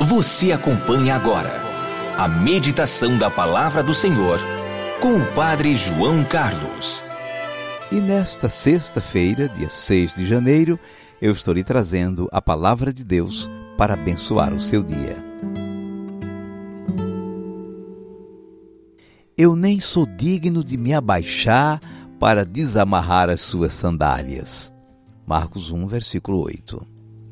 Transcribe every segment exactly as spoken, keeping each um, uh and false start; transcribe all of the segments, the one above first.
Você acompanha agora a meditação da Palavra do Senhor com o Padre João Carlos. E nesta sexta-feira, dia seis de janeiro, eu estou lhe trazendo a Palavra de Deus para abençoar o seu dia. Eu nem sou digno de me abaixar para desamarrar as suas sandálias. Marcos um, versículo oito.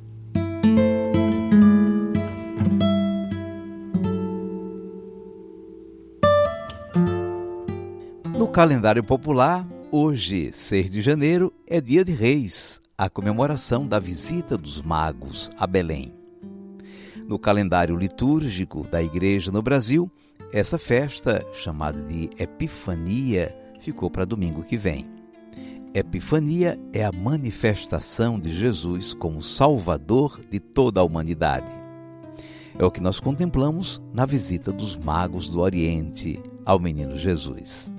No calendário popular, hoje, seis de janeiro, é dia de Reis, a comemoração da visita dos magos a Belém. No calendário litúrgico da Igreja no Brasil, essa festa, chamada de Epifania, ficou para domingo que vem. Epifania é a manifestação de Jesus como Salvador de toda a humanidade. É o que nós contemplamos na visita dos magos do Oriente ao menino Jesus.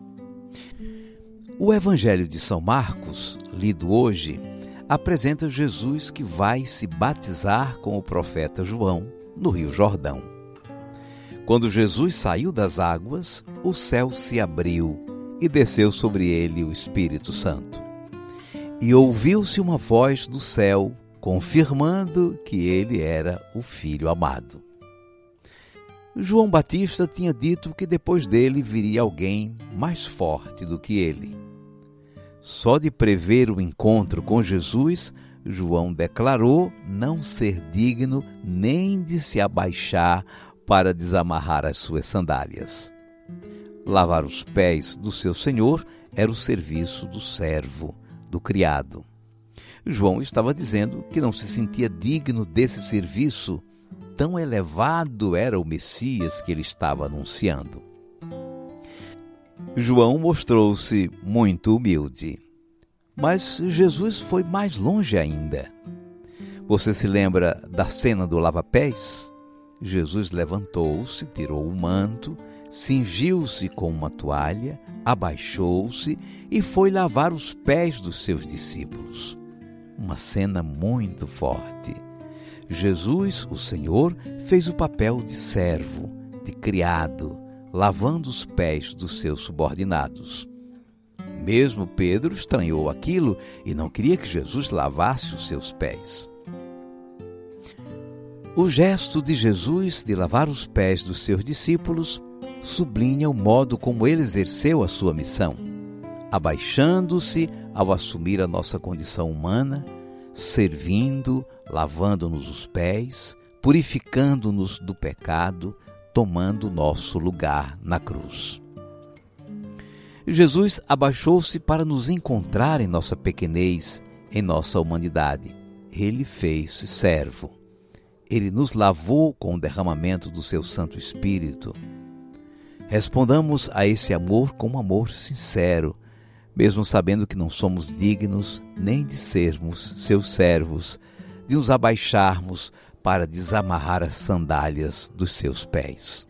O Evangelho de São Marcos, lido hoje, apresenta Jesus que vai se batizar com o profeta João no Rio Jordão. Quando Jesus saiu das águas, o céu se abriu e desceu sobre ele o Espírito Santo. E ouviu-se uma voz do céu, confirmando que ele era o Filho amado. João Batista tinha dito que depois dele viria alguém mais forte do que ele. Só de prever o encontro com Jesus, João declarou não ser digno nem de se abaixar para desamarrar as suas sandálias. Lavar os pés do seu Senhor era o serviço do servo, do criado. João estava dizendo que não se sentia digno desse serviço, tão elevado era o Messias que ele estava anunciando. João mostrou-se muito humilde, mas Jesus foi mais longe ainda. Você se lembra da cena do lava-pés? Jesus levantou-se, tirou o manto, cingiu-se com uma toalha, abaixou-se e foi lavar os pés dos seus discípulos. Uma cena muito forte. Jesus, o Senhor, fez o papel de servo, de criado, lavando os pés dos seus subordinados. Mesmo Pedro estranhou aquilo e não queria que Jesus lavasse os seus pés. O gesto de Jesus de lavar os pés dos seus discípulos sublinha o modo como ele exerceu a sua missão, abaixando-se ao assumir a nossa condição humana, servindo, lavando-nos os pés, purificando-nos do pecado, tomando nosso lugar na cruz. Jesus abaixou-se para nos encontrar em nossa pequenez, em nossa humanidade. Ele fez-se servo. Ele nos lavou com o derramamento do seu Santo Espírito. Respondamos a esse amor com um amor sincero, mesmo sabendo que não somos dignos nem de sermos seus servos, de nos abaixarmos para desamarrar as sandálias dos seus pés.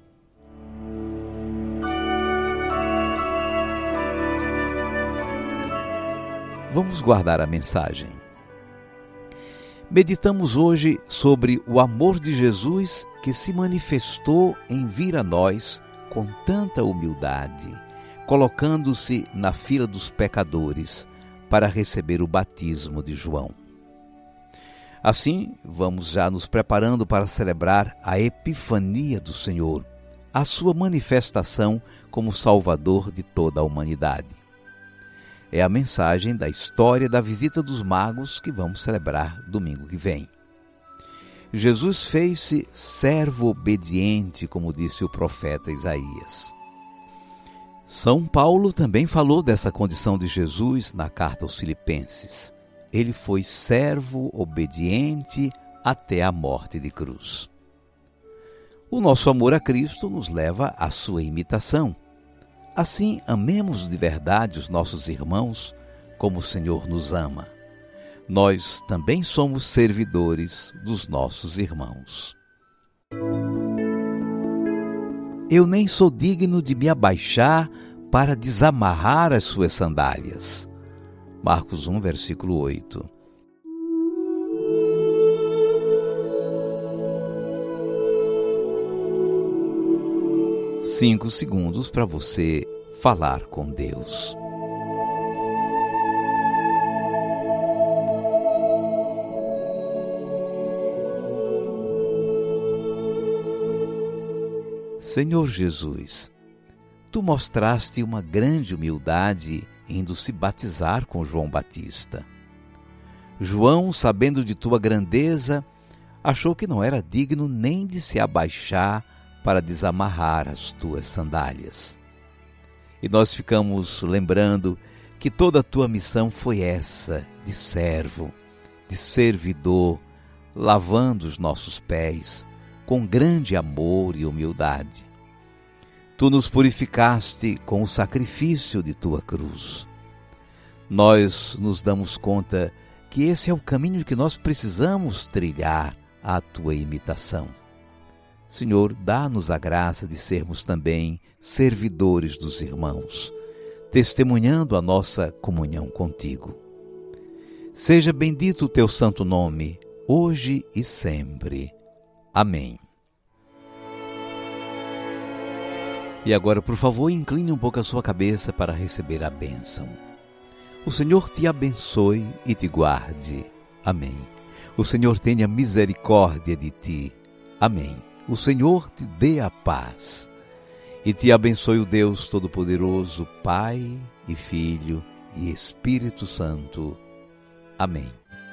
Vamos guardar a mensagem. Meditamos hoje sobre o amor de Jesus que se manifestou em vir a nós com tanta humildade, colocando-se na fila dos pecadores para receber o batismo de João. Assim, vamos já nos preparando para celebrar a Epifania do Senhor, a sua manifestação como Salvador de toda a humanidade. É a mensagem da história da visita dos magos que vamos celebrar domingo que vem. Jesus fez-se servo obediente, como disse o profeta Isaías. São Paulo também falou dessa condição de Jesus na carta aos Filipenses. Ele foi servo obediente até a morte de cruz. O nosso amor a Cristo nos leva à sua imitação. Assim, amemos de verdade os nossos irmãos como o Senhor nos ama. Nós também somos servidores dos nossos irmãos. Eu nem sou digno de me abaixar para desamarrar as suas sandálias. Marcos um, versículo oito. Cinco segundos para você falar com Deus. Senhor Jesus, Tu mostraste uma grande humildade indo se batizar com João Batista. João, sabendo de Tua grandeza, achou que não era digno nem de se abaixar para desamarrar as Tuas sandálias. E nós ficamos lembrando que toda a Tua missão foi essa, de servo, de servidor, lavando os nossos pés, com grande amor e humildade. Tu nos purificaste com o sacrifício de Tua cruz. Nós nos damos conta que esse é o caminho que nós precisamos trilhar à Tua imitação. Senhor, dá-nos a graça de sermos também servidores dos irmãos, testemunhando a nossa comunhão contigo. Seja bendito o Teu santo nome, hoje e sempre. Amém. E agora, por favor, incline um pouco a sua cabeça para receber a bênção. O Senhor te abençoe e te guarde. Amém. O Senhor tenha misericórdia de ti. Amém. O Senhor te dê a paz. E te abençoe o Deus Todo-Poderoso, Pai e Filho e Espírito Santo. Amém.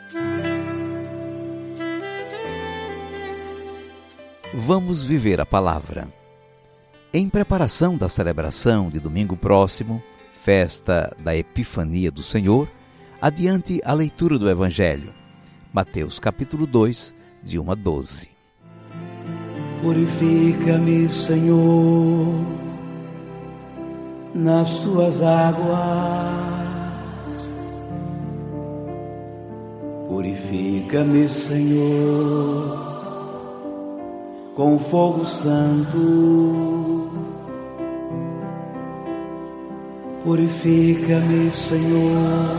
Vamos viver a palavra. Em preparação da celebração de domingo próximo, festa da Epifania do Senhor, adiante a leitura do Evangelho. Mateus capítulo dois, de um a doze. Purifica-me, Senhor, nas Suas águas. Purifica-me, Senhor, com fogo santo. Purifica-me, Senhor,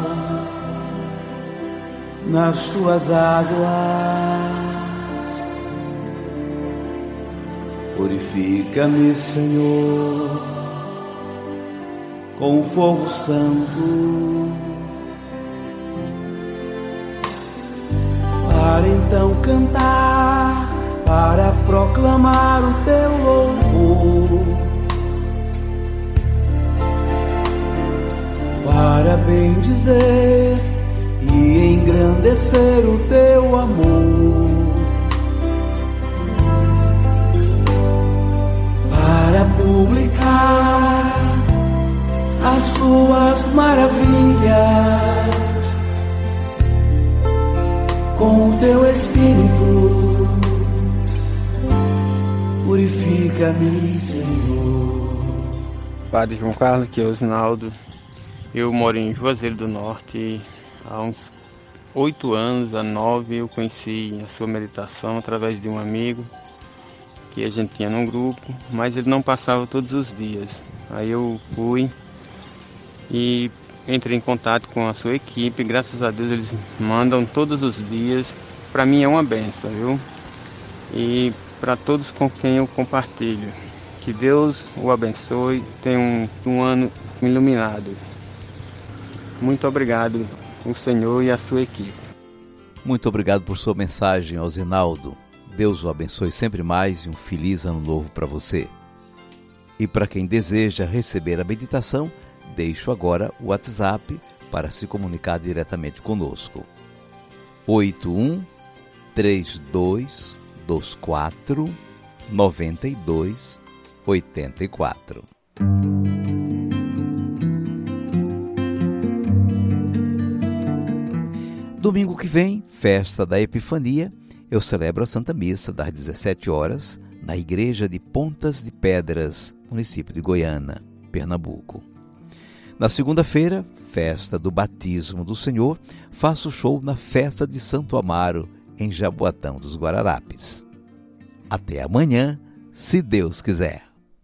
nas Tuas águas. Purifica-me, Senhor, com fogo santo. Para então cantar, para proclamar o Teu louvor, para bendizer e engrandecer o Teu amor, para publicar as Tuas maravilhas com o Teu Espírito. Purifica-me, Senhor. Padre João Carlos, aqui é Osnaldo. Eu moro em Juazeiro do Norte. Há uns oito anos, há nove, eu conheci a sua meditação através de um amigo que a gente tinha num grupo, mas ele não passava todos os dias. Aí eu fui e entrei em contato com a sua equipe. Graças a Deus eles mandam todos os dias. Para mim é uma benção, viu? E para todos com quem eu compartilho. Que Deus o abençoe, tenha um, um ano iluminado. Muito obrigado, o Senhor e a sua equipe. Muito obrigado por sua mensagem, Osinaldo. Deus o abençoe sempre mais e um feliz ano novo para você. E para quem deseja receber a meditação, deixo agora o WhatsApp para se comunicar diretamente conosco. oito um três dois dois quatro nove dois oito quatro. Domingo que vem, festa da Epifania, eu celebro a Santa Missa das dezessete horas na Igreja de Pontas de Pedras, município de Goiânia, Pernambuco. Na segunda-feira, festa do Batismo do Senhor, faço show na festa de Santo Amaro, em Jaboatão dos Guararapes. Até amanhã, se Deus quiser.